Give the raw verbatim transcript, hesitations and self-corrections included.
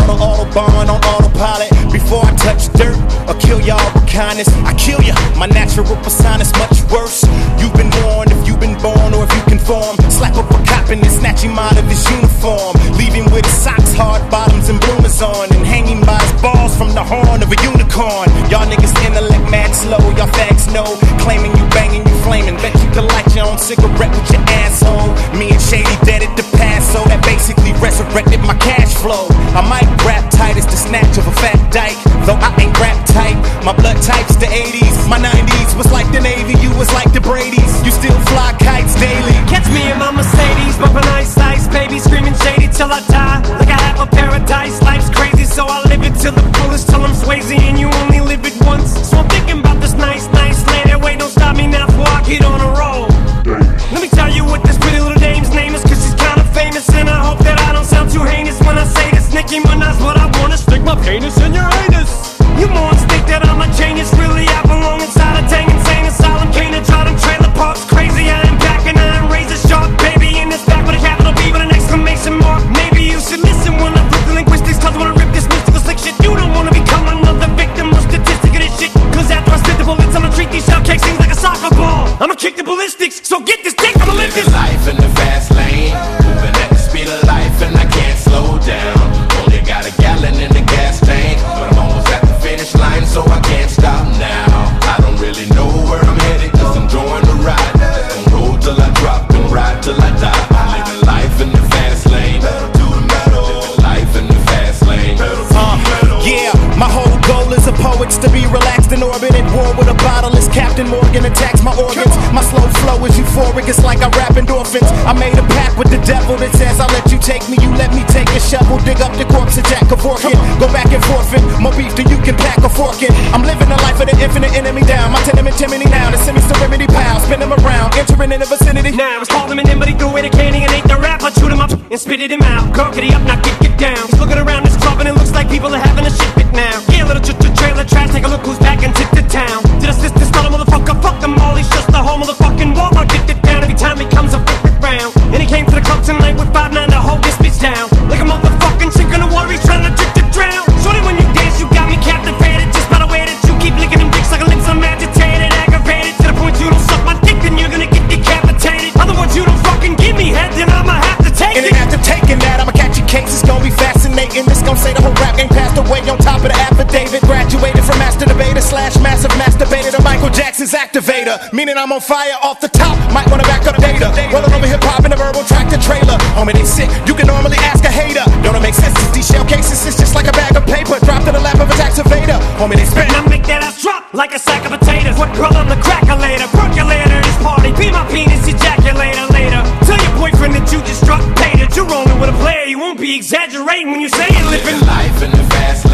auto, autobahn on autopilot. Before I touch dirt or kill y'all with kindness, I kill ya. My natural persona is much worse. You've been warned if you've been born or if you conform. Slap up a cop and then snatch him out of his uniform. Leave him with his socks, hard bottoms, and bloomers on, and hang him by his balls from the horn of a unicorn. Y'all niggas intellect mad slow, y'all fags know. Claiming you banging, you flaming. Bet you could light your own cigarette with your asshole. Me and Shady dead at the past, so that basically resurrected my cash flow. I might rap tight as the snatch of a fat dyke, though I ain't rap tight. My blood type's the eighties, my nineties was like the Navy, you was like the Brady's. You still fly kites daily. Catch me in my Mercedes, bumping ice ice, baby screaming Shady till I die. Like I have a paradise, life's crazy, so I live it till the fullest, till I'm Swayze, and you only live it once. So I'm thinking about this nice, nice lady. Wait, don't stop me now before I get on a roll. Let me tell you what this pretty little dame's name is, cause she's kinda famous, and I hope that I don't sound too heinous when I say this. Nicki Minaj, but I wanna stick my penis in your anus. You morons think that I'm a genius, really I belong inside a dang insane asylum. Can't try them trailer parks crazy, I am back and I am razor sharp, baby in this back with a capital B with an exclamation mark. Maybe you should listen when I flip the linguistics, cause I wanna rip this mystical slick shit. You don't wanna become another victim or statistic of this shit, cause after I spit the bullets I'ma treat these shell cakes things like a soccer ball. I'ma kick the ballistics, so get this dick, I'ma lift this life in the fast lane, moving at the speed of life and I can't slow down. Only got a gallon in the gas tank, but I'm almost at the finish line, so I can't stop now. I don't really know where I'm headed, cause I'm enjoying the ride. Just gon' roll till I drop and ride till I die. I'm living life in the fast lane, living life in the fast lane. Uh, yeah, my whole goal as a poet's to be relaxed in orbit at war with a bottle as Captain Morgan attacks my organs. My slow flow is euphoric, it's like I rap endorphins. I made a pact with the devil that says I'll let you take me, you let me take a shovel, dig up the corpse of Jack Kevorkian. Go back and forfeit, more beef than you can pack a fork in. I'm living the life of the infinite enemy down. My tenement chimney now, the semi-serenity pal. Spin him around, entering in the vicinity. Now it's called him an but he threw away the candy and ate the rap. I chewed him up and spitted him out. Gurkity up, now get, get down. He's looking around this club and it looks like people are having a shit fit now. Yeah, little ch ch trailer trash, take a look who's back into the town. Did I sister start a motherfucker? Fuck them all, he's just the whole motherfucking Walmart. Get it down every time he comes up with it round. And he came to the club tonight with five nine to hold this bitch down. Like a motherfucking chick in the water, he's trying to trick to drown. Shorty, when you dance, you got me captivated. Just by the way that you keep licking them dicks like a lips, I'm agitated, aggravated. To the point you don't suck my dick, then you're gonna get decapitated. Otherwise, you don't fucking give me head, then I'ma have to take and it. And after taking that, I'ma catch your case, it's gonna be fascinating. This gon' say the whole rap game passed away on top of the affidavit. Graduated from master debater slash massive masturbator to Michael Jackson's activator. Meaning I'm on fire off the top, might wanna back up the data. Rolling over hip-hop in a verbal tractor trailer. Homie, they sick, you can normally ask a hater. Don't it make sense? These shell cases, it's just like a bag of paper dropped in the lap of a tax evader. Homie, they spit. And I make that ass drop like a sack of potatoes. What girl on the crackulator? Percolator, this party, be my penis ejaculator later. Tell your boyfriend that you just struck paid it. You're rolling with a player, you won't be exaggerating when you say it. Living life in the fast